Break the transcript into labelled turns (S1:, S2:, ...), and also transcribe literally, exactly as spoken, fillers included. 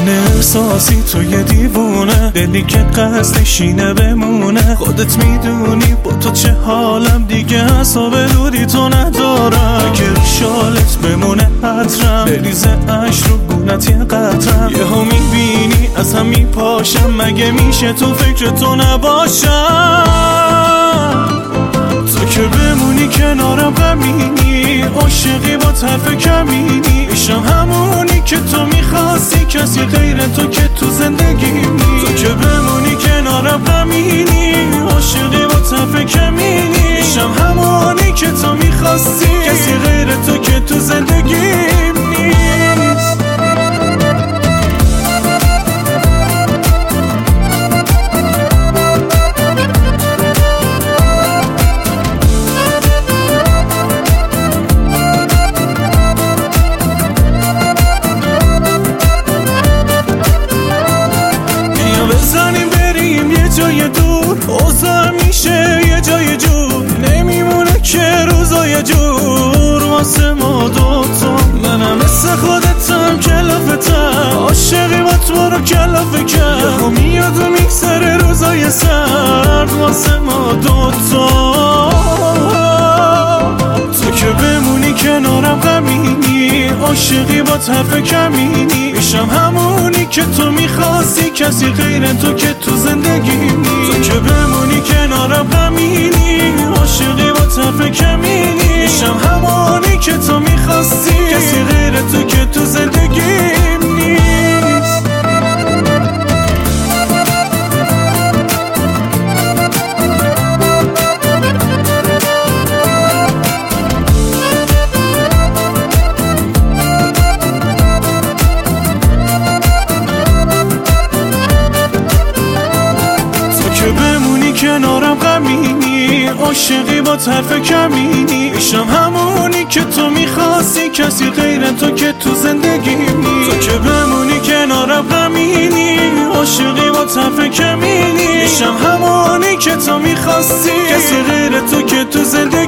S1: احساسی تو یه دیوونه، دلی که قصدش اینه بمونه. خودت میدونی با تو چه حالم، دیگه حساب دوری تو ندارم. اگه شالت بمونه حترم، بریزه عشق رو گونت یه قطرم. یه ها میبینی از هم میپاشم، مگه میشه تو فکر تو نباشم؟ تو که بمونی کنارم غمینی، عاشقی با طرف کمینی. میشم همونی که تو میخواستی، کسی غیر تو که تو زندگی نی. تو که بمونی کنارم غمینی، عاشقی با طرف کمینی. میشم همونی که تو میخواستی، کسی غیر تو که تو زندگی نیست. بزنیم بریم یه جای دور، اوضاع میشه یه جای جور. نمیمونه که روزای جور واسه ما دوتا. منم مثل خودتم کلافتم، عاشقی با تو رو کلافه کرد. یهو میاد و میگذره روزای سرد واسه ما دوتا. تو که بمونی کنارم غمینی، عاشقی با طرف کمینی. میشم همونی که تو میخواستی، کسی غیر تو که تو زندگی نی. تو که بمونی کنارم غمینی، عاشقی با طرف کمینی. میشم همونی که تو میخواستی، کسی غیر تو که تو زندگی نیست. کنارم غمینی، عاشقی با طرف کمینی. میشم همونی که تو میخواستی، کسی غیر تو که تو زندگی نی. تو که بمونی کنارم غمینی، عاشقی با طرف کمینی. میشم همونی که تو میخواستی، کسی غیر تو که تو زندگی